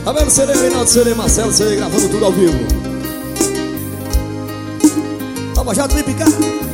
Tá vendo? CD, Reinaldo, CD, Marcelo, CD gravando tudo ao vivo. Toma já, vem picar.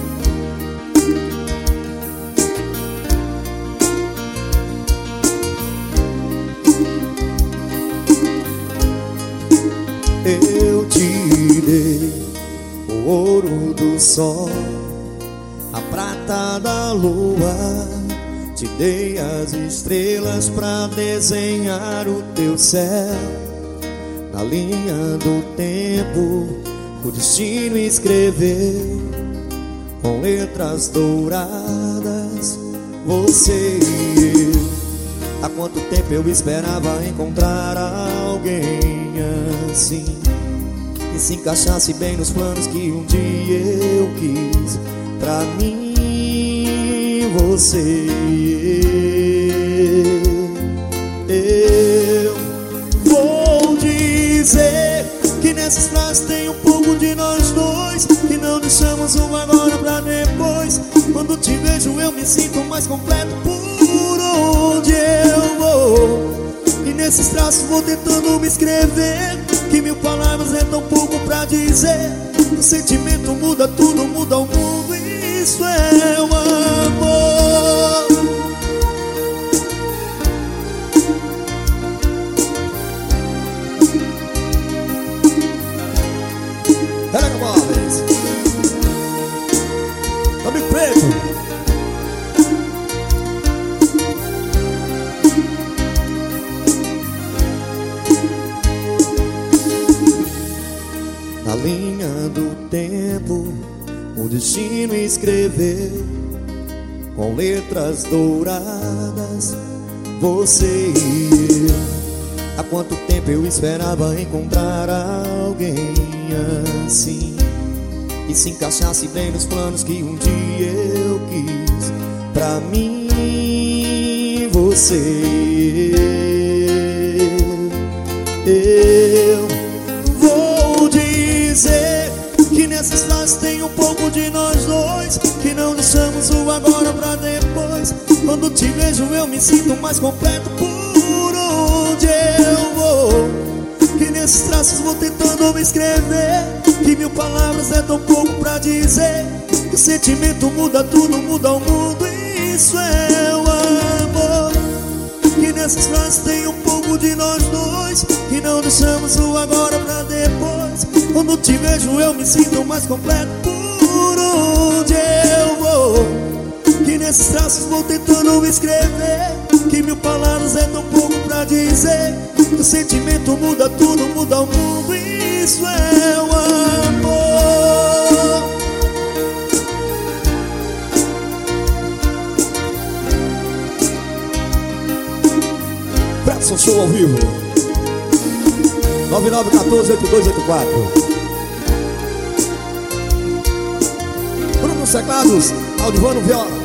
Eu te dei o ouro do sol, a prata da lua, te dei as estrelas pra desenhar o teu céu. Na linha do tempo o destino escreveu com letras douradas você e eu. Há quanto tempo eu esperava encontrar alguém assim, que se encaixasse bem nos planos que um dia eu quis. Pra mim, você e eu vou dizer que nessas frases tem um pouco de nós dois, que não deixamos um agora pra depois. Quando te vejo eu me sinto mais completo por onde eu vou. E nesses traços vou tentando me escrever, que mil palavras é tão pouco pra dizer. O sentimento muda tudo, muda o mundo, e isso é o amor. Pega móveis, amigo preto. Na linha do tempo o destino escreveu com letras douradas você e eu. Há quanto tempo eu esperava encontrar alguém assim, que se encaixasse bem nos planos que um dia eu quis. Pra mim, você e eu vou dizer que nessas frases tem um pouco de nós dois, que não deixamos o agora pra depois. Quando te vejo eu me sinto mais completo por onde eu vou. Que nesses traços vou tentando me escrever, que mil palavras é tão pouco pra dizer. Que o sentimento muda tudo, muda o mundo, e isso é o amor. Que nessas frases tem um pouco de nós dois, que não deixamos o agora pra depois. Quando te vejo eu me sinto mais completo por onde eu vou. Que nesses traços vou tentando me escrever, que mil palavras é tão pouco pra dizer. Que o sentimento muda tudo, muda o mundo, e isso é o amor. Preston Show ao vivo 9914-8284. Bruno Teclados, Aldivano Viola.